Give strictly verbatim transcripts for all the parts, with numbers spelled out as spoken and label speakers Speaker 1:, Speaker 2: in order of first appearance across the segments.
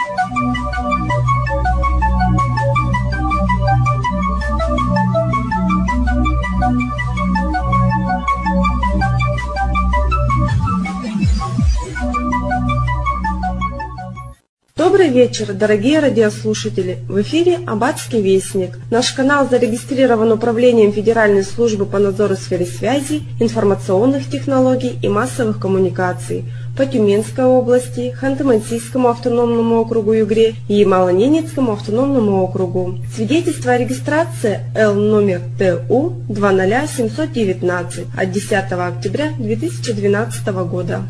Speaker 1: Добрый вечер, дорогие радиослушатели! В эфире Аббатский вестник. Наш канал зарегистрирован Управлением Федеральной службы по надзору в сфере связи, информационных технологий и массовых коммуникаций по Тюменской области, Ханты-Мансийскому автономному округу Югре и Ямало-Ненецкому автономному округу. Свидетельство о регистрации Л номер Т У два ноль семь один девять от десятого октября две тысячи двенадцатого года.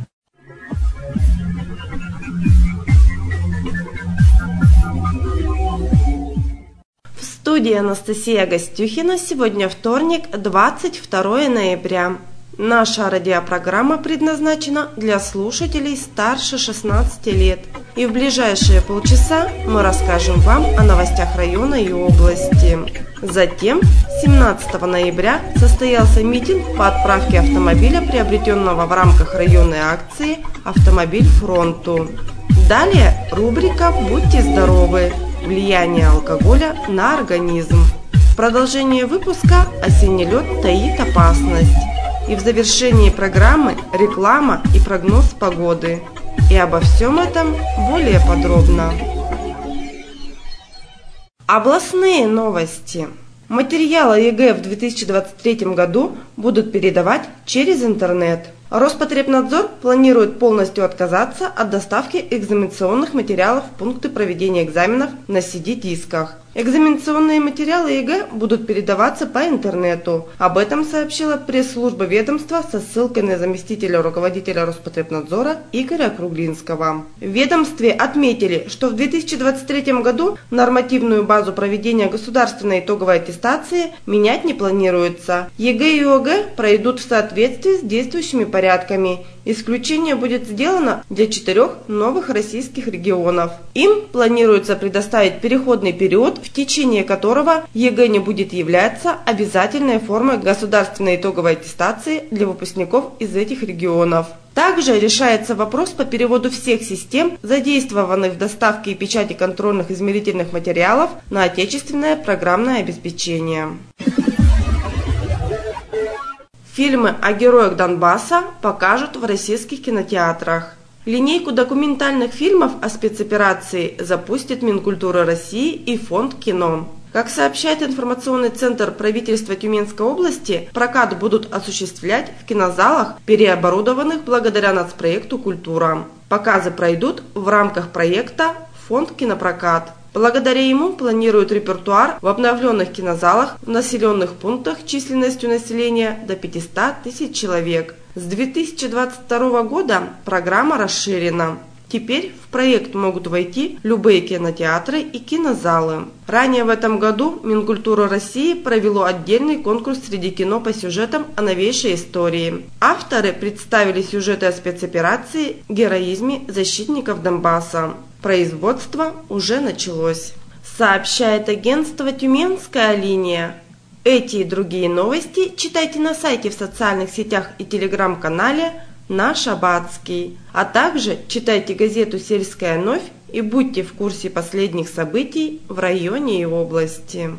Speaker 1: В студии Анастасия Гостюхина. Сегодня вторник, двадцать второе ноября. Наша радиопрограмма предназначена для слушателей старше шестнадцати лет. И в ближайшие полчаса мы расскажем вам о новостях района и области. Затем, семнадцатого ноября, состоялся митинг по отправке автомобиля, приобретенного в рамках районной акции «Автомобиль фронту». Далее рубрика «Будьте здоровы! Влияние алкоголя на организм». В продолжение выпуска «Осенний лед таит опасность». И в завершении программы реклама и прогноз погоды. И обо всем этом более подробно. Областные новости. Материалы ЕГЭ в две тысячи двадцать третьем году будут передавать через интернет. Роспотребнадзор планирует полностью отказаться от доставки экзаменационных материалов в пункты проведения экзаменов на си ди-дисках. Экзаменационные материалы ЕГЭ будут передаваться по интернету. Об этом сообщила пресс-служба ведомства со ссылкой на заместителя руководителя Роспотребнадзора Игоря Круглинского. В ведомстве отметили, что в две тысячи двадцать третьем году нормативную базу проведения государственной итоговой аттестации менять не планируется. ЕГЭ и ОГЭ пройдут в соответствии с действующими порядками. Исключение будет сделано для четырех новых российских регионов. Им планируется предоставить переходный период, в течение которого ЕГЭ не будет являться обязательной формой государственной итоговой аттестации для выпускников из этих регионов. Также решается вопрос по переводу всех систем, задействованных в доставке и печати контрольных измерительных материалов, на отечественное программное обеспечение. Фильмы о героях Донбасса покажут в российских кинотеатрах. Линейку документальных фильмов о спецоперации запустит Минкультура России и Фонд кино. Как сообщает информационный центр правительства Тюменской области, прокат будут осуществлять в кинозалах, переоборудованных благодаря нацпроекту «Культура». Показы пройдут в рамках проекта «Фонд кинопрокат». Благодаря ему планируют репертуар в обновленных кинозалах в населенных пунктах численностью населения до пятисот тысяч человек. С две тысячи двадцать второго года программа расширена. Теперь в проект могут войти любые кинотеатры и кинозалы. Ранее в этом году Минкультура России провело отдельный конкурс среди кино по сюжетам о новейшей истории. Авторы представили сюжеты о спецоперации, героизме защитников Донбасса. Производство уже началось. Сообщает агентство «Тюменская линия». Эти и другие новости читайте на сайте, в социальных сетях и телеграм-канале «Наш Аббатский». А также читайте газету «Сельская новь» и будьте в курсе последних событий в районе и области.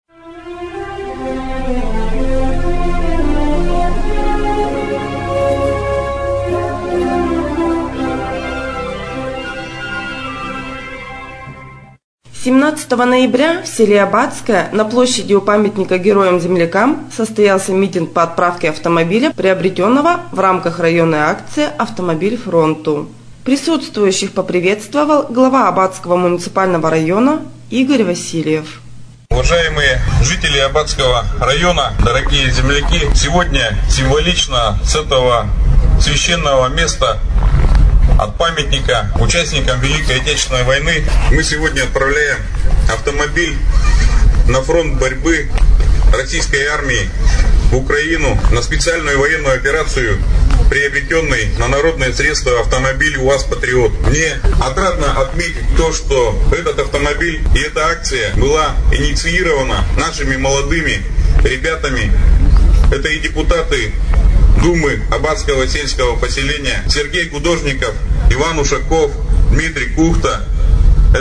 Speaker 1: семнадцатого ноября в селе Аббатское на площади у памятника героям-землякам состоялся митинг по отправке автомобиля, приобретенного в рамках районной акции «Автомобиль фронту». Присутствующих поприветствовал глава Аббатского муниципального района Игорь Васильев.
Speaker 2: Уважаемые жители Аббатского района, дорогие земляки, сегодня символично с этого священного места, от памятника участникам Великой Отечественной войны, мы сегодня отправляем автомобиль на фронт борьбы российской армии в Украину на специальную военную операцию, приобретенный на народные средства автомобиль УАЗ «Патриот». Мне отрадно отметить то, что этот автомобиль и эта акция была инициирована нашими молодыми ребятами. Это и депутаты Думы Аббатского сельского поселения Сергей Гудожников, Иван Ушаков, Дмитрий Кухта.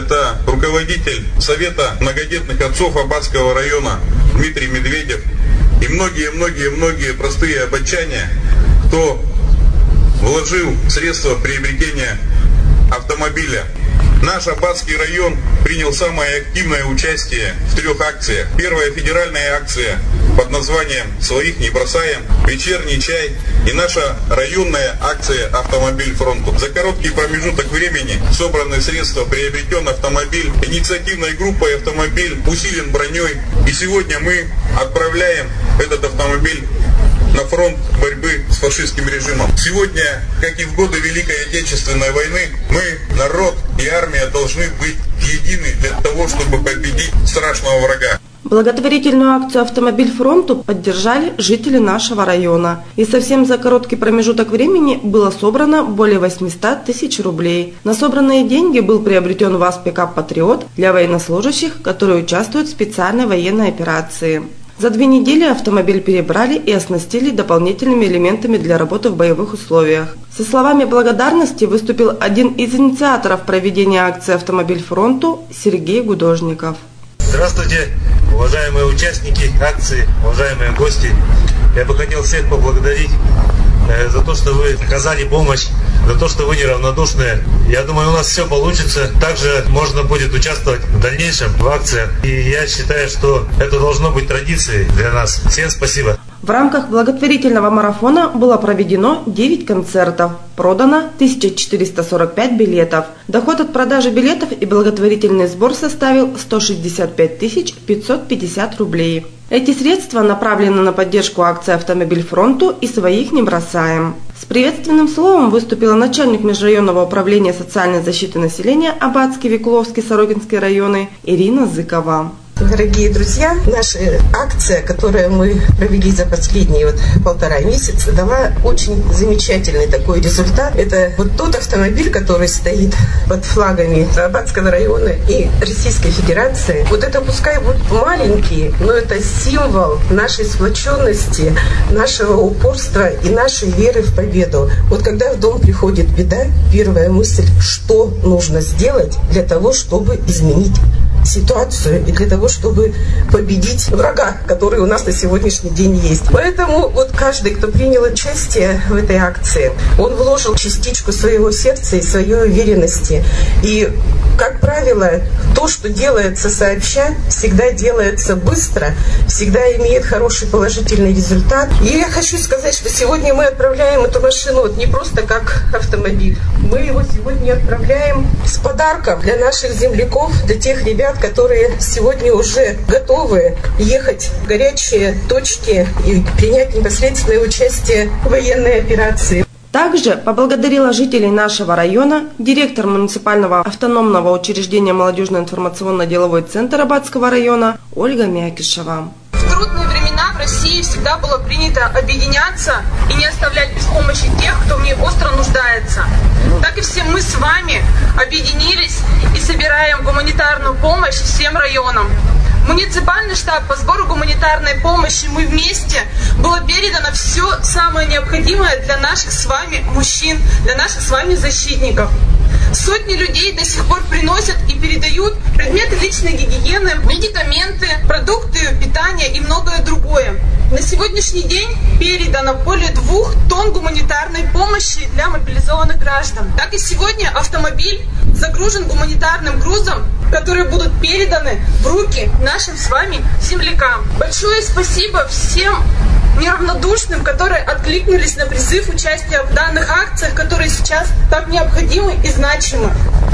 Speaker 2: руководитель Совета многодетных отцов Аббатского района Дмитрий Медведев и многие-многие-многие простые аббатчане, кто вложил средства в приобретение автомобиля. Наш Аббатский район принял самое активное участие в трех акциях. Первая федеральная акция под названием «Своих не бросаем», «Вечерний чай» и наша районная акция «Автомобиль фронту». За короткий промежуток времени собраны средства, приобретен автомобиль. Инициативной группой автомобиль усилен броней. И сегодня мы отправляем этот автомобиль на фронт борьбы с фашистским режимом. Сегодня, как и в годы Великой Отечественной войны, мы, народ и армия, должны быть едины для того, чтобы победить страшного врага.
Speaker 1: Благотворительную акцию «Автомобиль фронту» поддержали жители нашего района. И совсем за короткий промежуток времени было собрано более восьмисот тысяч рублей. На собранные деньги был приобретен ВАЗ-пикап «Патриот» для военнослужащих, которые участвуют в специальной военной операции. За две недели автомобиль перебрали и оснастили дополнительными элементами для работы в боевых условиях. Со словами благодарности выступил один из инициаторов проведения акции «Автомобиль фронту» Сергей Гудожников.
Speaker 3: Здравствуйте, уважаемые участники акции, уважаемые гости. Я бы хотел всех поблагодарить за то, что вы оказали помощь, за то, что вы неравнодушные. Я думаю, у нас все получится. Также можно будет участвовать в дальнейшем в акциях. И я считаю, что это должно быть традицией для нас. Всем спасибо.
Speaker 1: В рамках благотворительного марафона было проведено девять концертов. Продано тысяча четыреста сорок пять билетов. Доход от продажи билетов и благотворительный сбор составил сто шестьдесят пять тысяч пятьсот пятьдесят рублей. Эти средства направлены на поддержку акции «Автомобиль фронту» и «Своих не бросаем». С приветственным словом выступила начальник межрайонного управления социальной защиты населения Аббатский, Векловский, Сорокинский районы Ирина Зыкова.
Speaker 4: Дорогие друзья, наша акция, которую мы провели за последние вот полтора месяца, дала очень замечательный такой результат. Это вот тот автомобиль, который стоит под флагами Аббатского района и Российской Федерации. Вот это пускай будут маленькие, но это символ нашей сплоченности, нашего упорства и нашей веры в победу. Вот когда в дом приходит беда, первая мысль, что нужно сделать для того, чтобы изменить ситуацию и для того, чтобы победить врага, который у нас на сегодняшний день есть. Поэтому вот каждый, кто принял участие в этой акции, он вложил частичку своего сердца и своей уверенности. И, как правило, то, что делается сообща, всегда делается быстро, всегда имеет хороший положительный результат. И я хочу сказать, что сегодня мы отправляем эту машину вот не просто как автомобиль. Мы его сегодня отправляем с подарком для наших земляков, для тех ребят, которые сегодня уже готовы ехать в горячие точки и принять непосредственное участие в военной операции.
Speaker 1: Также поблагодарила жителей нашего района директор муниципального автономного учреждения молодежно-информационно-деловой центр Аббатского района Ольга Мякишева.
Speaker 5: В трудные времена в России всегда было принято объединяться и не оставлять без помощи тех, кто в ней остро нуждается. Так и все мы с вами объединились и собираем гуманитарную помощь всем районам. Муниципальный штаб по сбору гуманитарной помощи «Мы вместе» было передано все самое необходимое для наших с вами мужчин, для наших с вами защитников. Сотни людей до сих пор приносят и передают предметы личной гигиены, медикаменты, продукты питания и многое другое. На сегодняшний день передано более двух тонн гуманитарной помощи для мобилизованных граждан. Так и сегодня автомобиль загружен гуманитарным грузом, которые будут переданы в руки нашим с вами землякам. Большое спасибо всем неравнодушным, которые откликнулись на призыв участия в данных акциях, которые сейчас так необходимы и значимы.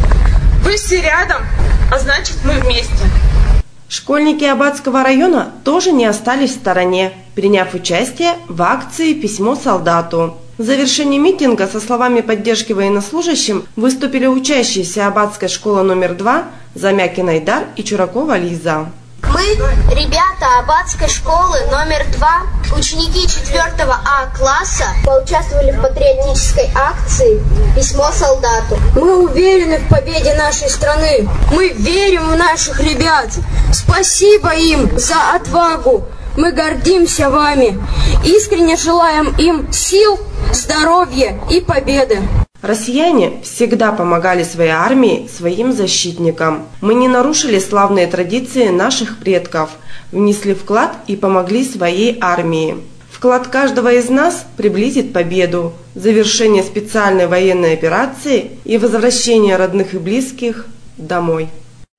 Speaker 5: Вы все рядом, а значит мы вместе.
Speaker 1: Школьники Аббатского района тоже не остались в стороне, приняв участие в акции «Письмо солдату». В завершении митинга со словами поддержки военнослужащим выступили учащиеся Аббатской школы номер два Замякин Айдар и Чуракова Лиза.
Speaker 6: Мы, ребята Аббатской школы номер два, ученики четвертого А класса, поучаствовали в патриотической акции «Письмо солдату».
Speaker 7: Мы уверены в победе нашей страны. Мы верим в наших ребят. Спасибо им за отвагу. Мы гордимся вами. Искренне желаем им сил, здоровья и победы.
Speaker 1: Россияне всегда помогали своей армии, своим защитникам. Мы не нарушили славные традиции наших предков, внесли вклад и помогли своей армии. Вклад каждого из нас приблизит победу, завершение специальной военной операции и возвращение родных и близких домой.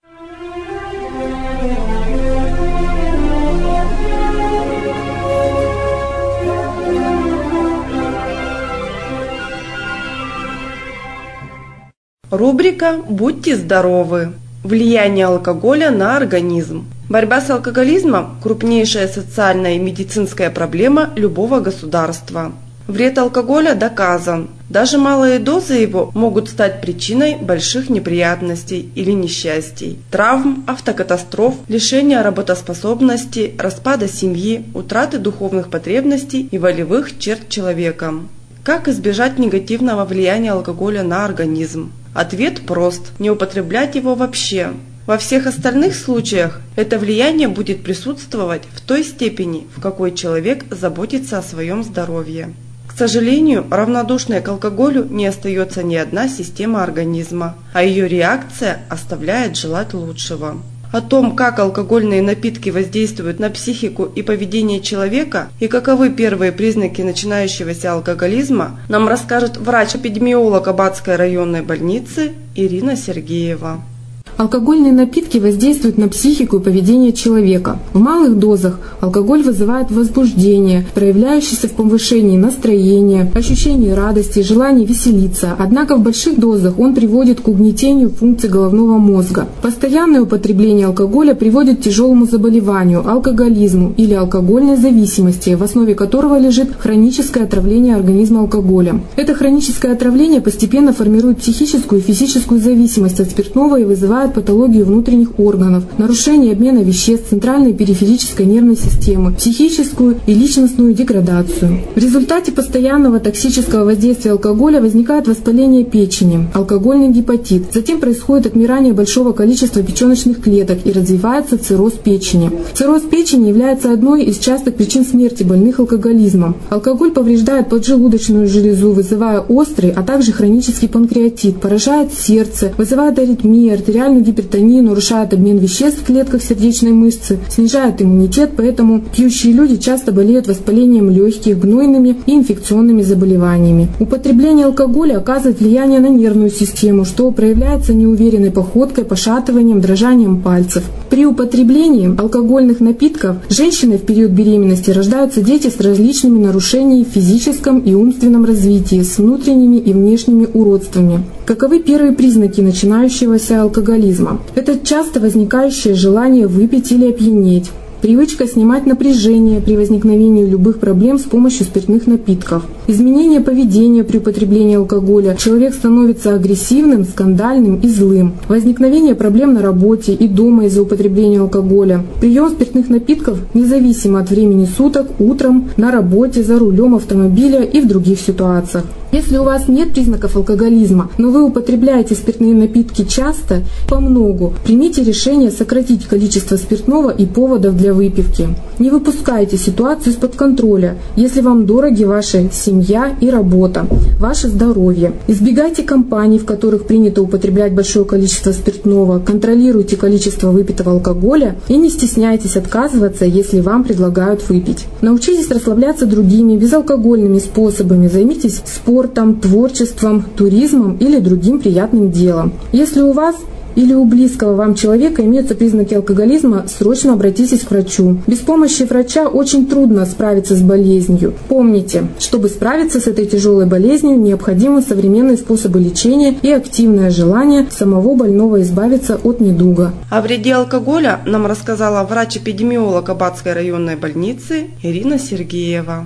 Speaker 1: Рубрика «Будьте здоровы. Влияние алкоголя на организм». Борьба с алкоголизмом – крупнейшая социальная и медицинская проблема любого государства. Вред алкоголя доказан. Даже малые дозы его могут стать причиной больших неприятностей или несчастий, травм, автокатастроф, лишения работоспособности, распада семьи, утраты духовных потребностей и волевых черт человека. Как избежать негативного влияния алкоголя на организм? Ответ прост – не употреблять его вообще. Во всех остальных случаях это влияние будет присутствовать в той степени, в какой человек заботится о своем здоровье. К сожалению, равнодушной к алкоголю не остается ни одна система организма, а ее реакция оставляет желать лучшего. О том, как алкогольные напитки воздействуют на психику и поведение человека и каковы первые признаки начинающегося алкоголизма, нам расскажет врач-эпидемиолог Аббатской районной больницы Ирина Сергеева.
Speaker 8: Алкогольные напитки воздействуют на психику и поведение человека. В малых дозах алкоголь вызывает возбуждение, проявляющееся в повышении настроения, ощущении радости, желании веселиться. Однако в больших дозах он приводит к угнетению функций головного мозга. Постоянное употребление алкоголя приводит к тяжелому заболеванию, алкоголизму или алкогольной зависимости, в основе которого лежит хроническое отравление организма алкоголем. Это хроническое отравление постепенно формирует психическую и физическую зависимость от спиртного и вызывает патологию внутренних органов, нарушение обмена веществ, центральной и периферической нервной системы, психическую и личностную деградацию. В результате постоянного токсического воздействия алкоголя возникает воспаление печени, алкогольный гепатит. Затем происходит отмирание большого количества печеночных клеток и развивается цирроз печени. Цирроз печени является одной из частых причин смерти больных алкоголизмом. Алкоголь повреждает поджелудочную железу, вызывая острый, а также хронический панкреатит, поражает сердце, вызывает аритмии, артериальную гипертонию, нарушает обмен веществ в клетках сердечной мышцы, снижает иммунитет, поэтому пьющие люди часто болеют воспалением легких, гнойными и инфекционными заболеваниями. Употребление алкоголя оказывает влияние на нервную систему, что проявляется неуверенной походкой, пошатыванием, дрожанием пальцев. При употреблении алкогольных напитков женщины в период беременности рождаются дети с различными нарушениями в физическом и умственном развитии, с внутренними и внешними уродствами. Каковы первые признаки начинающегося алкоголизма? Это часто возникающее желание выпить или опьянеть. Привычка снимать напряжение при возникновении любых проблем с помощью спиртных напитков. Изменение поведения при употреблении алкоголя. Человек становится агрессивным, скандальным и злым. Возникновение проблем на работе и дома из-за употребления алкоголя. Прием спиртных напитков независимо от времени суток, утром, на работе, за рулем автомобиля и в других ситуациях. Если у вас нет признаков алкоголизма, но вы употребляете спиртные напитки часто, помногу, примите решение сократить количество спиртного и поводов для выпивки. Не выпускайте ситуацию из-под контроля, если вам дороги ваша семья и работа, ваше здоровье. Избегайте компаний, в которых принято употреблять большое количество спиртного, контролируйте количество выпитого алкоголя и не стесняйтесь отказываться, если вам предлагают выпить. Научитесь расслабляться другими, безалкогольными способами, займитесь спортом, спортом, творчеством, туризмом или другим приятным делом. Если у вас или у близкого вам человека имеются признаки алкоголизма, срочно обратитесь к врачу. Без помощи врача очень трудно справиться с болезнью. Помните, чтобы справиться с этой тяжелой болезнью, необходимы современные способы лечения и активное желание самого больного избавиться от недуга.
Speaker 1: О вреде алкоголя нам рассказала врач-эпидемиолог Аббатской районной больницы Ирина Сергеева.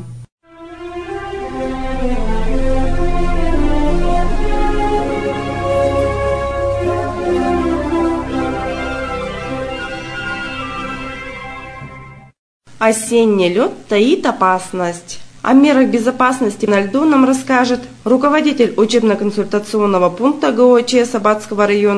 Speaker 1: Осенний лед таит опасность. О мерах безопасности на льду нам расскажет руководитель учебно-консультационного пункта ГОЧС Аббатского района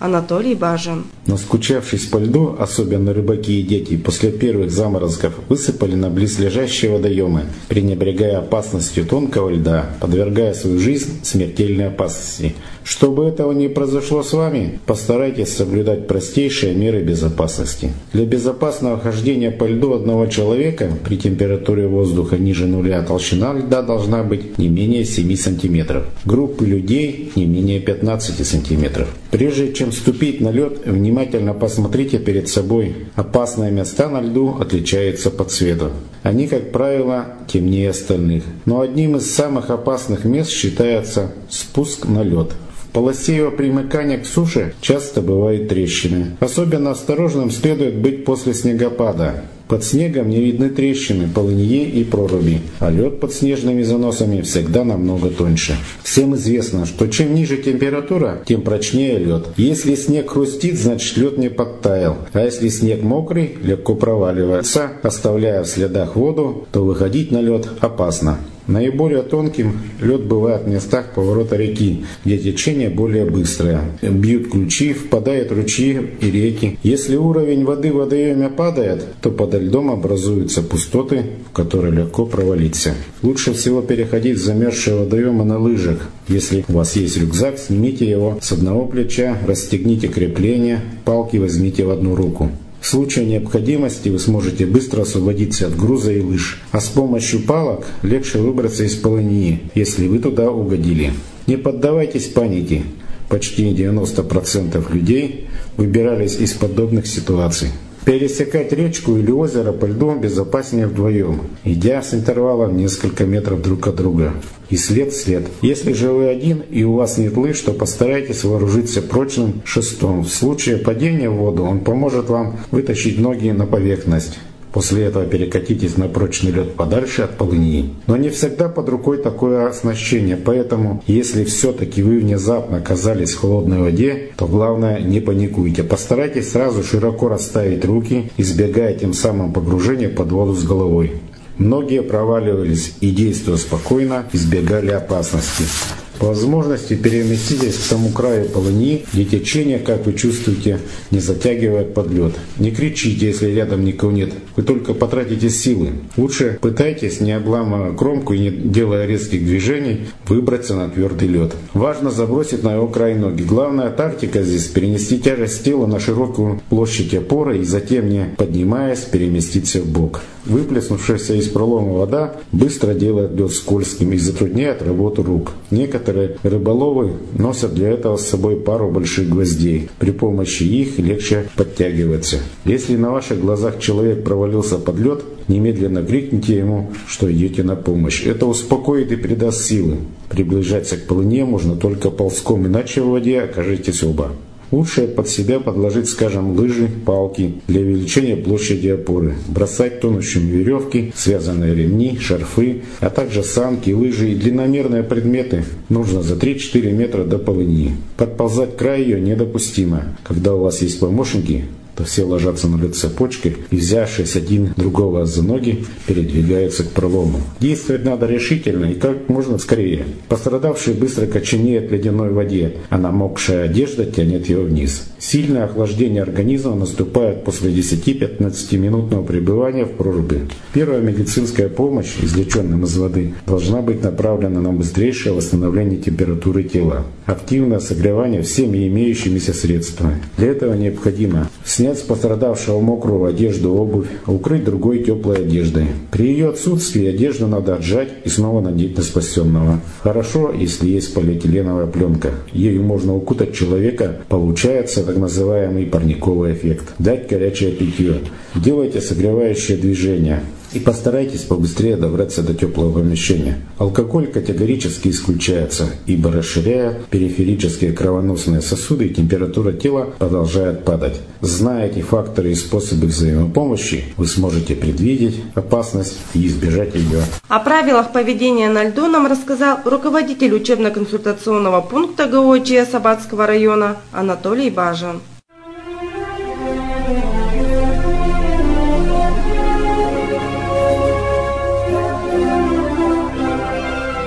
Speaker 1: Анатолий Бажин.
Speaker 9: Наскучавшись по льду, особенно рыбаки и дети, после первых заморозков высыпали на близлежащие водоемы, пренебрегая опасностью тонкого льда, подвергая свою жизнь смертельной опасности. Чтобы этого не произошло с вами, постарайтесь соблюдать простейшие меры безопасности. Для безопасного хождения по льду одного человека при температуре воздуха ниже нуля толщина льда должна быть не менее семи сантиметров. Группы людей не менее пятнадцати сантиметров. Прежде чем ступить на лед, внимательно посмотрите перед собой. Опасные места на льду отличаются по цвету. Они, как правило, темнее остальных. Но одним из самых опасных мест считается спуск на лед. В полосе его примыкания к суше часто бывают трещины. Особенно осторожным следует быть после снегопада. Под снегом не видны трещины, полыньи и проруби, а лед под снежными заносами всегда намного тоньше. Всем известно, что чем ниже температура, тем прочнее лед. Если снег хрустит, значит лед не подтаял, а если снег мокрый, легко проваливается, оставляя в следах воду, то выходить на лед опасно. Наиболее тонким лед бывает в местах поворота реки, где течение более быстрое. Бьют ключи, впадают ручьи и реки. Если уровень воды в водоеме падает, то подо льдом образуются пустоты, в которые легко провалиться. Лучше всего переходить в замерзшие водоемы на лыжах. Если у вас есть рюкзак, снимите его с одного плеча, расстегните крепление, палки возьмите в одну руку. В случае необходимости вы сможете быстро освободиться от груза и лыж, а с помощью палок легче выбраться из полыньи, если вы туда угодили. Не поддавайтесь панике. Почти девяносто процентов людей выбирались из подобных ситуаций. Пересекать речку или озеро по льду безопаснее вдвоем, идя с интервалом несколько метров друг от друга. И след в след. Если же вы один и у вас нет лыж, то постарайтесь вооружиться прочным шестом. В случае падения в воду он поможет вам вытащить ноги на поверхность. После этого перекатитесь на прочный лед подальше от полыньи. Но не всегда под рукой такое оснащение, поэтому если все-таки вы внезапно оказались в холодной воде, то главное не паникуйте. Постарайтесь сразу широко расставить руки, избегая тем самым погружения под воду с головой. Многие проваливались и, действуя спокойно, избегали опасности. По возможности переместитесь к тому краю полыньи, где течение, как вы чувствуете, не затягивает под лед. Не кричите, если рядом никого нет, вы только потратите силы. Лучше пытайтесь, не обламывая кромку и не делая резких движений, выбраться на твердый лед. Важно забросить на его край ноги. Главная тактика здесь — перенести тяжесть тела на широкую площадь опоры и затем, не поднимаясь, переместиться в бок. Выплеснувшаяся из пролома вода быстро делает лед скользким и затрудняет работу рук. Некоторые рыболовы носят для этого с собой пару больших гвоздей. При помощи их легче подтягиваться. Если на ваших глазах человек провалился под лед, немедленно крикните ему, что идете на помощь. Это успокоит и придаст силы. Приближаться к полыне можно только ползком, иначе в воде окажетесь оба. Лучше под себя подложить, скажем, лыжи, палки для увеличения площади опоры, бросать тонущим веревки, связанные ремни, шарфы, а также санки, лыжи и длинномерные предметы нужно за три-четыре метра до полыньи. Подползать к краю ее недопустимо. Когда у вас есть помощники, то все ложатся на лед цепочкой и, взявшись один другого за ноги, передвигаются к пролому. Действовать надо решительно и как можно скорее. Пострадавший быстро коченеет в ледяной воде, а намокшая одежда тянет его вниз. Сильное охлаждение организма наступает после десяти-пятнадцатиминутного пребывания в проруби. Первая медицинская помощь, извлеченным из воды, должна быть направлена на быстрейшее восстановление температуры тела. Активное согревание всеми имеющимися средствами. Для этого необходимо снять с пострадавшего мокрую одежду, обувь, укрыть другой теплой одеждой. При ее отсутствии одежду надо отжать и снова надеть на спасенного. Хорошо, если есть полиэтиленовая пленка. Ею можно укутать человека, получается так называемый парниковый эффект. Дать горячее питье. Делайте согревающее движение. И постарайтесь побыстрее добраться до теплого помещения. Алкоголь категорически исключается, ибо расширяя периферические кровоносные сосуды, температура тела продолжает падать. Зная эти факторы и способы взаимопомощи, вы сможете предвидеть опасность и избежать ее.
Speaker 1: О правилах поведения на льду нам рассказал руководитель учебно-консультационного пункта ГОЧС Аббатского района Анатолий Бажин.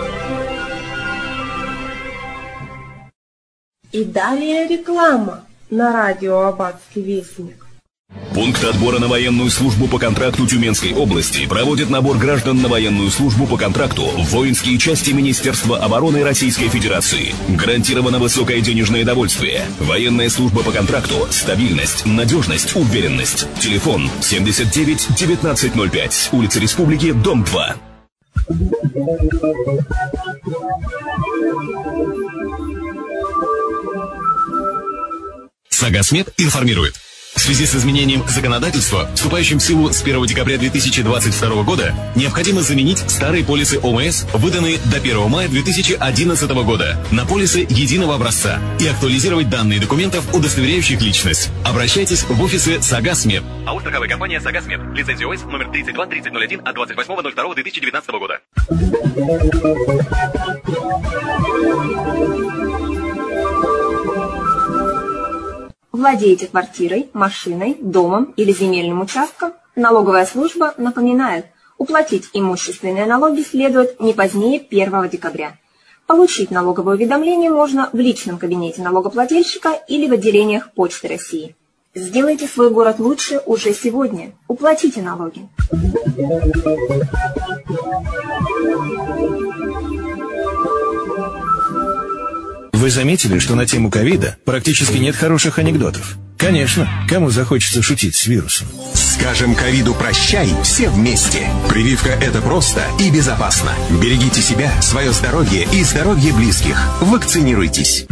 Speaker 10: И далее реклама.
Speaker 1: на радио «Аббатский вестник».
Speaker 10: Пункт отбора на военную службу по контракту Тюменской области проводит набор граждан на военную службу по контракту в воинские части Министерства обороны Российской Федерации. Гарантировано высокое денежное довольствие. Военная служба по контракту, стабильность, надежность, уверенность. Телефон семьдесят девять девятнадцать ноль пять, улица Республики, дом два.
Speaker 11: Сагасмед информирует. В связи с изменением законодательства, вступающим в силу с первого декабря две тысячи двадцать второго года, необходимо заменить старые полисы ОМС, выданные до первого мая две тысячи одиннадцатого года, на полисы единого образца и актуализировать данные документов, удостоверяющих личность. Обращайтесь в офисы Сагасмед. АО страховая компания Сагасмед. Лицензия ОС номер тридцать два тридцать ноль один от двадцать восьмого ноль второго две тысячи девятнадцатого года.
Speaker 12: Владеете квартирой, машиной, домом или земельным участком? Налоговая служба напоминает, уплатить имущественные налоги следует не позднее первого декабря. Получить налоговое уведомление можно в личном кабинете налогоплательщика или в отделениях Почты России. Сделайте свой город лучше уже сегодня. Уплатите налоги.
Speaker 13: Вы заметили, что на тему ковида практически нет хороших анекдотов? Конечно, кому захочется шутить с вирусом?
Speaker 14: Скажем ковиду прощай все вместе. Прививка – это просто и безопасно. Берегите себя, свое здоровье и здоровье близких. Вакцинируйтесь.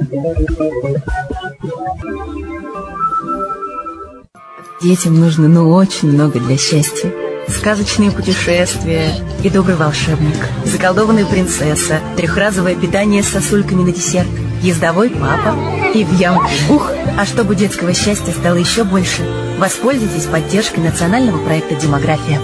Speaker 15: Детям нужно, ну, очень много для счастья. Сказочные путешествия и добрый волшебник, заколдованная принцесса, трехразовое питание с сосульками на десерт, ездовой папа и в ямку ух. А чтобы детского счастья стало еще больше, воспользуйтесь поддержкой национального проекта «Демография».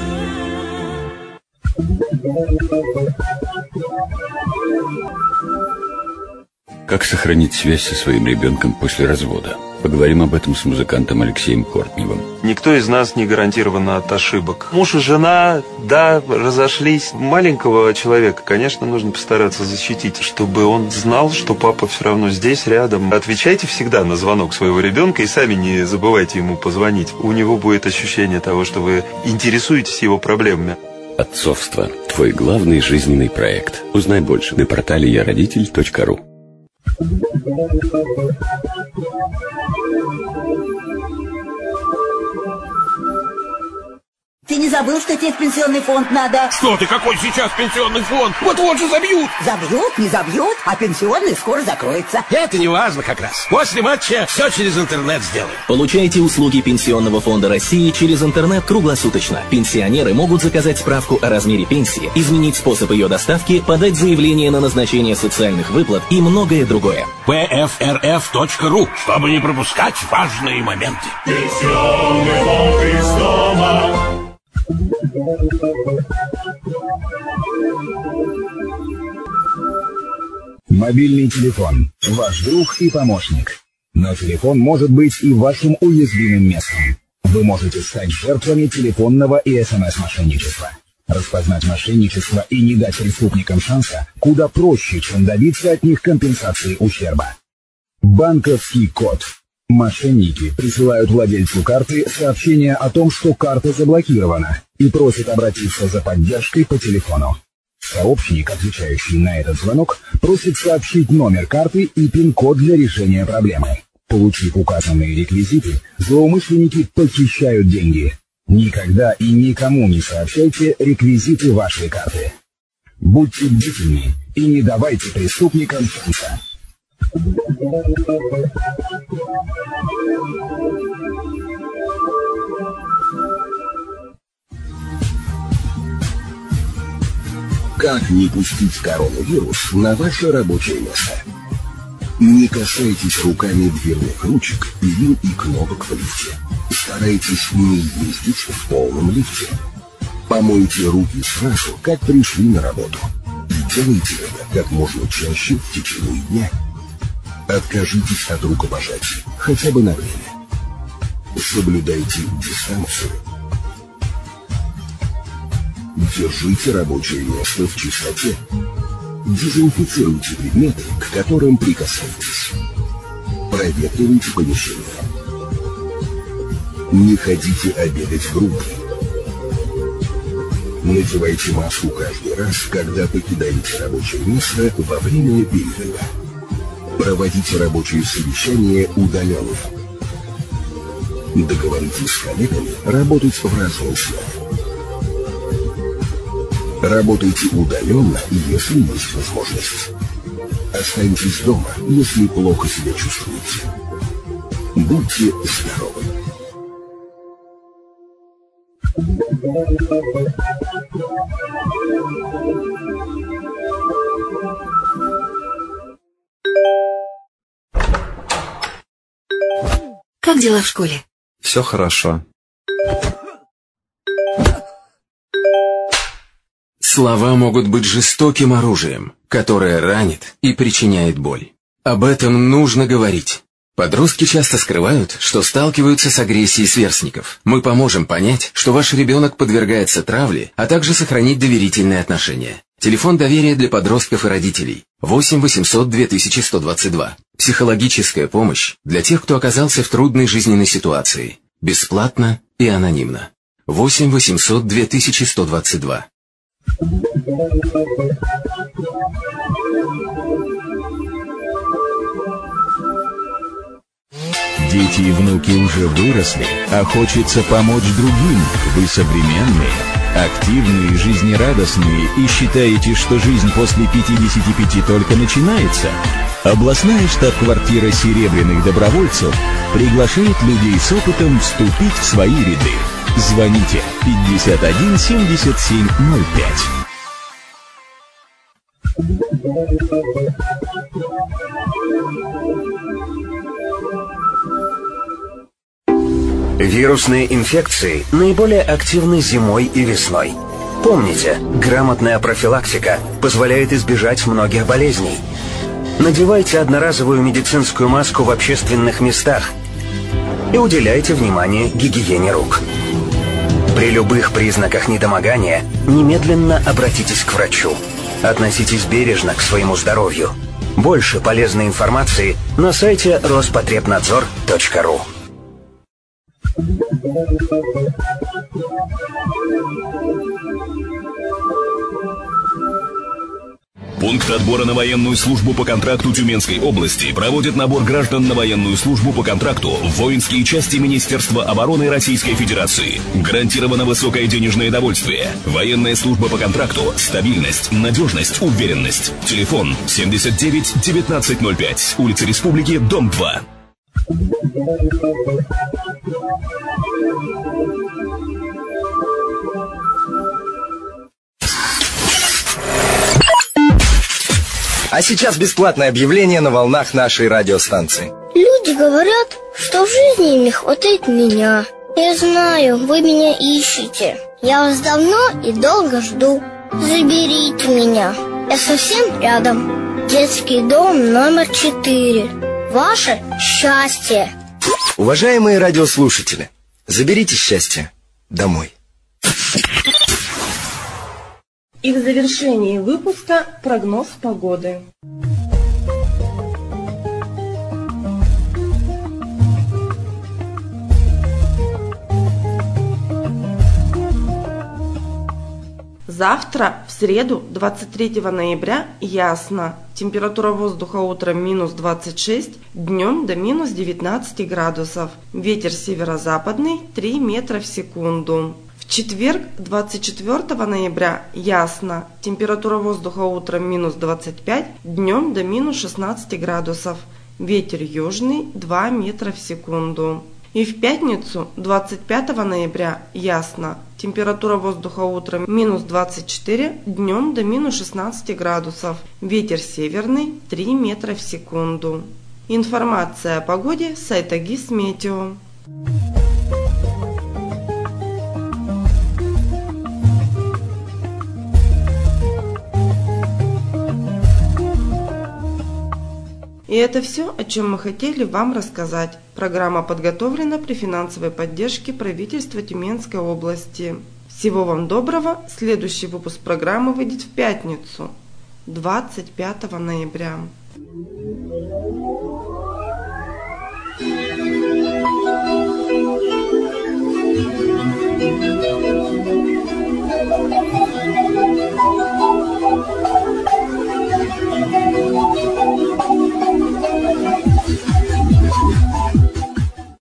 Speaker 16: Как сохранить связь со своим ребенком после развода? Поговорим об этом с музыкантом Алексеем Кортневым.
Speaker 17: Никто из нас не гарантирован от ошибок. Муж и жена, да, разошлись. Маленького человека, конечно, нужно постараться защитить, чтобы он знал, что папа все равно здесь, рядом. Отвечайте всегда на звонок своего ребенка и сами не забывайте ему позвонить. У него будет ощущение того, что вы интересуетесь его проблемами.
Speaker 16: Отцовство. Твой главный жизненный проект. Узнай больше на портале я родитель точка ру.
Speaker 18: Ты не забыл, что тебе в пенсионный фонд надо?
Speaker 19: Что ты, какой сейчас пенсионный фонд? Вот-вот же забьют!
Speaker 18: Забьют, не забьют, а пенсионный скоро закроется.
Speaker 19: Это не важно как раз. После матча все через интернет сделаем.
Speaker 20: Получайте услуги Пенсионного фонда России через интернет круглосуточно. Пенсионеры могут заказать справку о размере пенсии, изменить способ ее доставки, подать заявление на назначение социальных выплат и многое другое.
Speaker 19: пэ эф эр эф точка ру, чтобы не пропускать важные моменты.
Speaker 21: Пенсионный фонд из дома.
Speaker 22: Мобильный телефон – ваш друг и помощник. Но телефон может быть и вашим уязвимым местом. Вы можете стать жертвами телефонного и эс эм эс-мошенничества. Распознать мошенничество и не дать преступникам шанса куда проще, чем добиться от них компенсации ущерба. Банковский код. Мошенники присылают владельцу карты сообщение о том, что карта заблокирована, и просят обратиться за поддержкой по телефону. Сообщник, отвечающий на этот звонок, просит сообщить номер карты и пин-код для решения проблемы. Получив указанные реквизиты, злоумышленники похищают деньги. Никогда и никому не сообщайте реквизиты вашей карты. Будьте бдительны и не давайте преступникам шанса.
Speaker 23: Как не пустить коронавирус на ваше рабочее место? Не касайтесь руками дверных ручек, перил и кнопок в лифте. Старайтесь не ездить в полном лифте. Помойте руки сразу, как пришли на работу. И делайте это как можно чаще в течение дня. Откажитесь от рукопожатий, хотя бы на время. Соблюдайте дистанцию. Держите рабочее место в чистоте. Дезинфицируйте предметы, к которым прикасаетесь. Проветривайте помещение. Не ходите обедать в группе. Надевайте маску каждый раз, когда покидаете рабочее место во время перерыва. Проводите рабочие совещания удаленно. Договоритесь с коллегами работать в разные смены. Работайте удаленно, если есть возможность. Останьтесь дома, если плохо себя чувствуете. Будьте здоровы.
Speaker 15: Как дела в школе?
Speaker 2: Все хорошо. Слова могут быть жестоким оружием, которое ранит и причиняет боль. Об этом нужно говорить. Подростки часто скрывают, что сталкиваются с агрессией сверстников. Мы поможем понять, что ваш ребенок подвергается травле, а также сохранить доверительные отношения. Телефон доверия для подростков и родителей. восемь восемьсот две тысячи сто двадцать два. Психологическая помощь для тех, кто оказался в трудной жизненной ситуации. Бесплатно и анонимно. восемь восемьсот две тысячи сто двадцать два.
Speaker 3: Дети и внуки уже выросли, а хочется помочь другим. Вы современные, активные, жизнерадостные и считаете, что жизнь после пятидесяти пяти только начинается? Областная штаб-квартира серебряных добровольцев приглашает людей с опытом вступить в свои ряды. Звоните пятьдесят один семьдесят семь ноль пять.
Speaker 4: Вирусные инфекции наиболее активны зимой и весной. Помните, грамотная профилактика позволяет избежать многих болезней. Надевайте одноразовую медицинскую маску в общественных местах и уделяйте внимание гигиене рук. При любых признаках недомогания немедленно обратитесь к врачу. Относитесь бережно к своему здоровью. Больше полезной информации на сайте роспотребнадзор точка ру.
Speaker 10: Пункт отбора на военную службу по контракту Тюменской области проводит набор граждан на военную службу по контракту в воинские части Министерства обороны Российской Федерации. Гарантировано высокое денежное довольствие. Военная служба по контракту – стабильность, надежность, уверенность. Телефон семьдесят девять девятнадцать ноль пять. Улица Республики, дом два.
Speaker 24: А сейчас бесплатное объявление на волнах нашей радиостанции.
Speaker 25: Люди говорят, что в жизни им не хватает меня. Я знаю, вы меня ищете. Я вас давно и долго жду. Заберите меня. Я совсем рядом. Детский дом номер четыре. Ваше счастье.
Speaker 24: Уважаемые радиослушатели, заберите счастье домой.
Speaker 1: И в завершении выпуска прогноз погоды. Завтра, в среду, двадцать третьего ноября, ясно. Температура воздуха утром минус двадцать шесть, днем до минус девятнадцать градусов. Ветер северо-западный три метра в секунду. В четверг, двадцать четвёртого ноября, ясно. Температура воздуха утром минус двадцать пять, днем до минус шестнадцать градусов. Ветер южный два метра в секунду. И в пятницу, двадцать пятого ноября, ясно. Температура воздуха утром минус двадцать четыре, днем до минус шестнадцать градусов. Ветер северный три метра в секунду. Информация о погоде с сайта Гисметео. И это все, о чем мы хотели вам рассказать. Программа подготовлена при финансовой поддержке правительства Тюменской области. Всего вам доброго. Следующий выпуск программы выйдет в пятницу, двадцать пятого ноября.